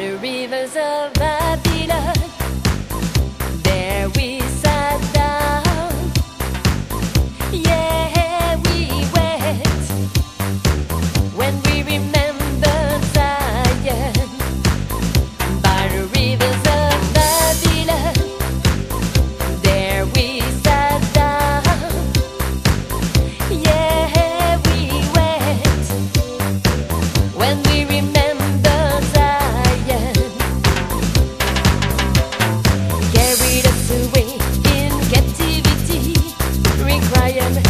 the rivers of Babylon. There we sat down, yeah, we went. When we remembered Zion, by the rivers of Babylon, there we sat down, yeah, we went. When we remembered Zion, carried us away in captivity, required